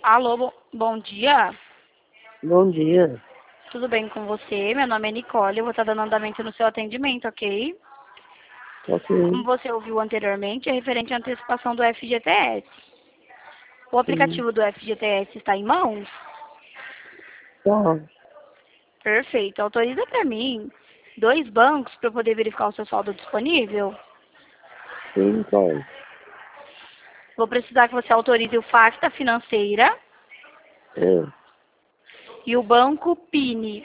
Alô, bom dia. Bom dia. Tudo bem com você? Meu nome é Nicole. Eu vou estar dando andamento no seu atendimento, ok? Como Ok. você ouviu anteriormente, é referente à antecipação do FGTS. O Sim. aplicativo do FGTS está em mãos? Tá. Perfeito. Autoriza para mim 2 bancos para eu poder verificar o seu saldo disponível? Sim, então. Vou precisar que você autorize o FAC da financeira É. e o banco PINE.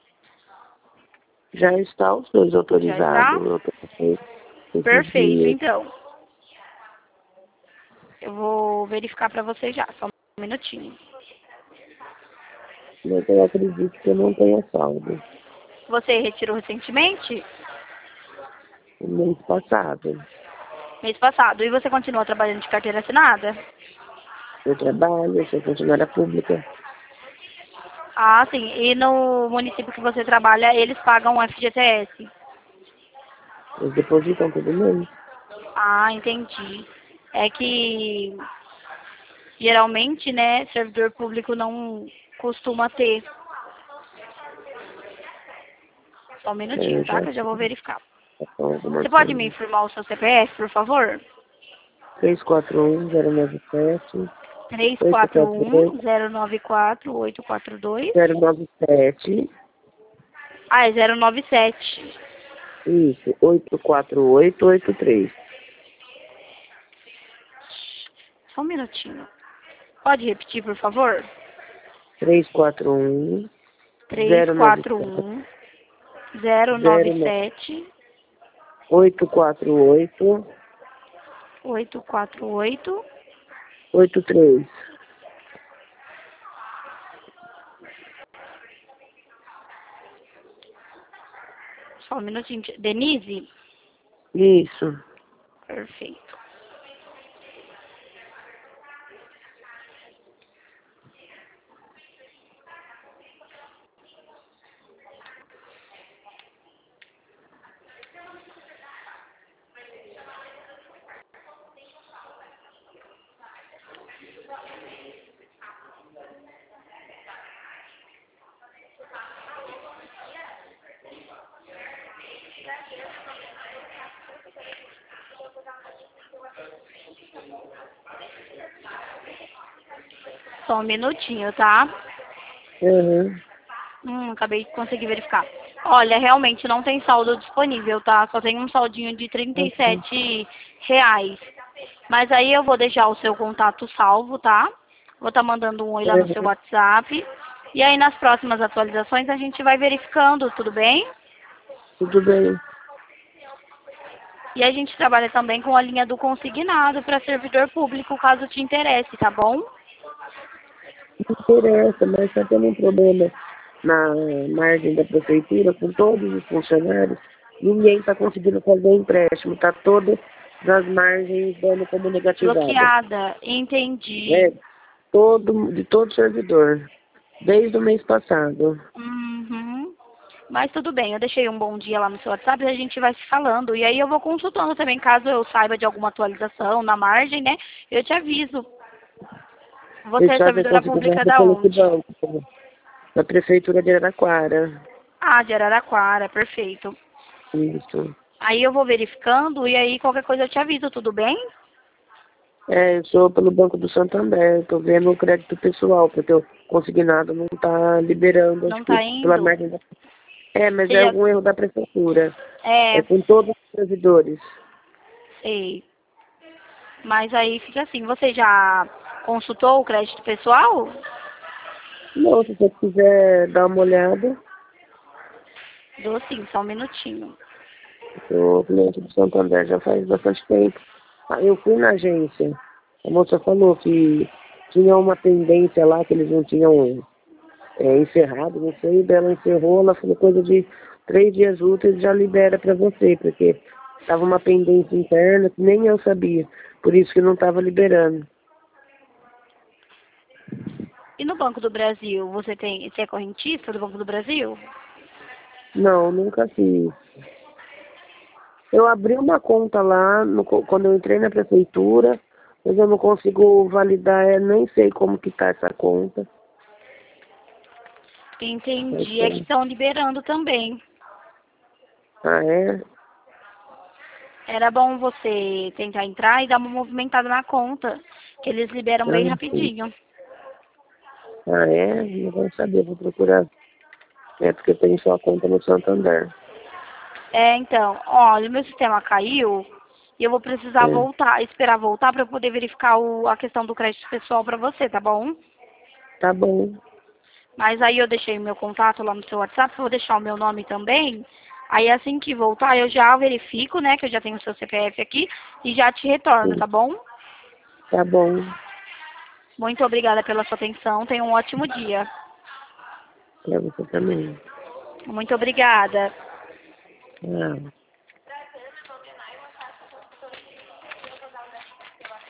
Já está os dois Já está? autorizados. Eu tô esses Perfeito, dias. então. Eu vou verificar para você já, só um minutinho. Mas eu acredito que eu não tenha saldo. Você retirou recentemente? No mês passado. Mês passado. E você continua trabalhando de carteira assinada? Eu trabalho, eu sou funcionária pública. Ah, sim. E no município que você trabalha, eles pagam o FGTS? Eles depositam todo mês. Ah, entendi. É que geralmente, né, servidor público não costuma ter. Só um minutinho, Eu tá? já Que eu já vou verificar. tenho algumas Você pode me coisas. informar o seu CPF, por favor? 341-097. Três quatro um 848. zero nove quatro 842. 097. Ah, é 097. Isso. 84883. Só um minutinho. Pode repetir, por favor? 341. Três quatro 097. um zero nove sete 848 848. 83. Só um minutinho. Denise? Isso. Perfeito. Só um minutinho, tá? Uhum. Acabei de conseguir verificar. Olha, realmente não tem saldo disponível, tá? Só tem um saldinho de Ok. R$ 37. Mas aí eu vou deixar o seu contato salvo, tá? Vou estar mandando um oi lá no seu Uhum. WhatsApp. E aí nas próximas atualizações a gente vai verificando, tudo bem? Tudo bem. E a gente trabalha também com a linha do consignado para servidor público, caso te interesse, tá bom? Não interessa, mas está tendo um problema na margem da prefeitura com todos os funcionários. Ninguém está conseguindo fazer empréstimo. Está todas as margens dando como negativada. Bloqueada, entendi. É, de todo servidor. Desde o mês passado. Uhum. Mas tudo bem, eu deixei um bom dia lá no seu WhatsApp e a gente vai se falando. E aí eu vou consultando também, caso eu saiba de alguma atualização na margem, né? Eu te aviso. Você Eles é fazem servidora consignado pública da pelo que onde? banco. Da prefeitura de Araraquara. Ah, de Araraquara, perfeito. Isso. Aí eu vou verificando e aí qualquer coisa eu te aviso, tudo bem? É, eu sou pelo Banco do Santander, estou vendo o crédito pessoal, porque o consignado não está liberando, acho Não que tá pela indo? margem da... É, mas é Você já... algum erro da prefeitura. É É, com todos os servidores. sei. Mas aí fica assim, você já consultou o crédito pessoal? Não, se você quiser dar uma olhada, Dou sim, só um minutinho. eu sou cliente do Santander já faz bastante tempo. Ah, eu fui na agência, a moça falou que tinha uma pendência lá que eles não tinham encerrado, não sei, daí ela encerrou, ela falou coisa de 3 dias úteis já libera para você, porque estava uma pendência interna que nem eu sabia, por isso que não estava liberando. E no Banco do Brasil, você é correntista do Banco do Brasil? Não, nunca fiz. Eu abri uma conta lá, quando eu entrei na prefeitura, Mas eu não consigo validar, nem sei como que tá essa conta. Entendi. É que estão liberando também. Ah, é? Era bom você tentar entrar e dar uma movimentada na conta, que eles liberam bem Ah, sim. rapidinho. Ah, é? Não vou saber, vou procurar. É porque tem só a conta no Santander. É, então, olha, o meu sistema caiu e eu vou precisar É, voltar, esperar voltar para eu poder verificar a questão do crédito pessoal para você, tá bom? tá bom. Mas aí eu deixei o meu contato lá no seu WhatsApp, vou deixar o meu nome também. Aí assim que voltar, eu já verifico, né, que eu já tenho o seu CPF aqui e já te retorno, Sim, tá bom? tá bom. Muito obrigada pela sua atenção, tenha um ótimo dia. Pra você também. Muito obrigada. Tchau.